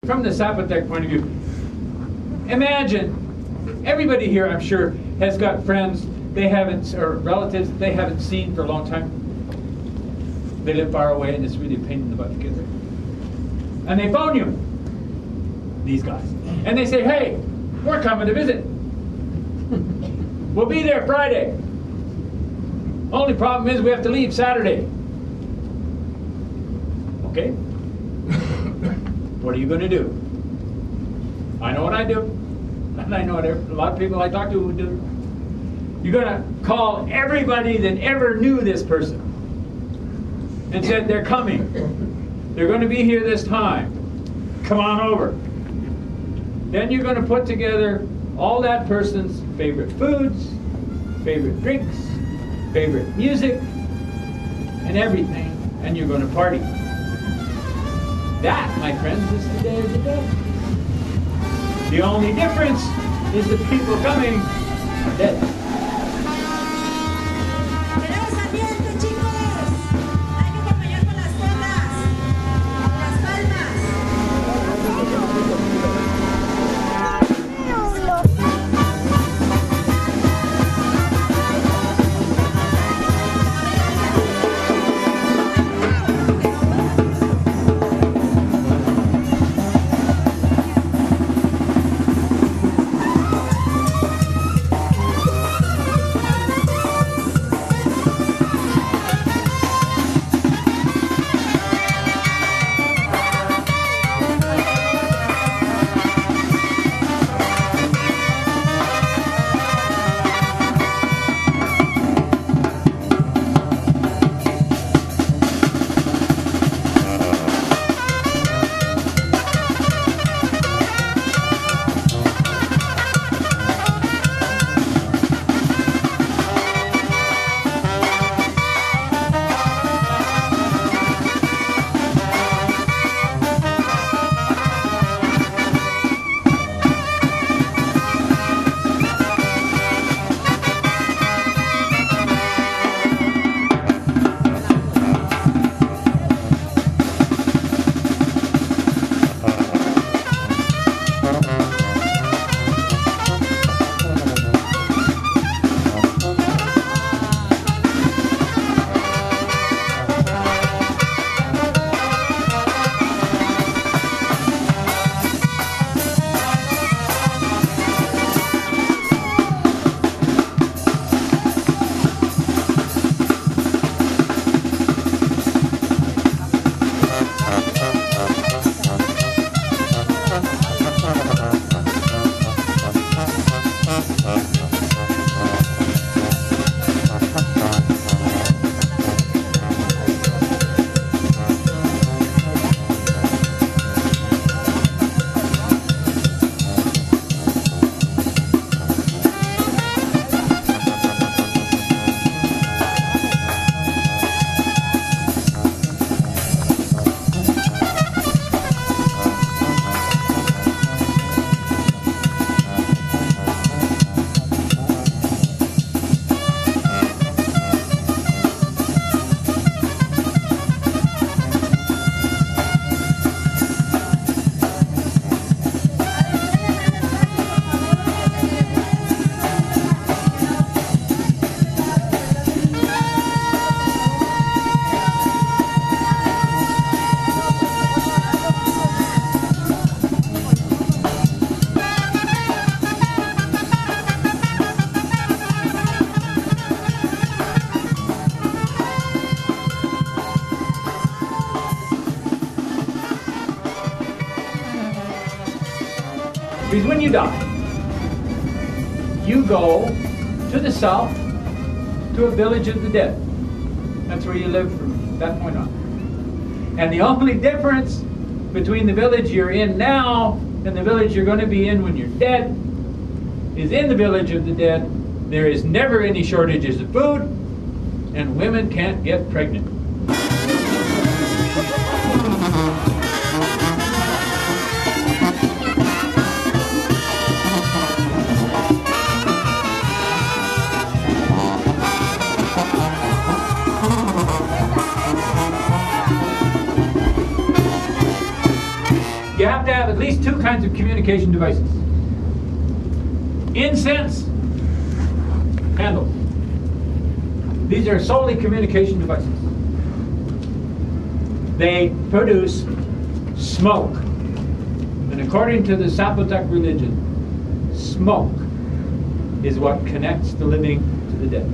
from the Zapotec point of view, imagine, everybody here, I'm sure, has got friends they haven't, or relatives they haven't seen for a long time. They live far away and it's really a pain in the butt to get there. And they phone you, these guys. And they say, hey, we're coming to visit. We'll be there Friday. Only problem is we have to leave Saturday. Okay? What are you going to do? I know what I do. And I know what a lot of people I talk to would do. You're going to call everybody that ever knew this person and said they're coming. They're going to be here this time. Come on over. Then you're going to put together all that person's favorite foods, favorite drinks, favorite music, and everything, and you're going to party. That, my friends, is the Day of the Dead. The only difference is the people coming are dead. Because when you die, you go to the south to a village of the dead. That's where you live from that point on. And the only difference between the village you're in now and the village you're going to be in when you're dead is in the village of the dead, there is never any shortages of food, and women can't get pregnant. You have to have at least two kinds of communication devices. Incense, candles. These are solely communication devices. They produce smoke. And according to the Zapotec religion, smoke is what connects the living to the dead.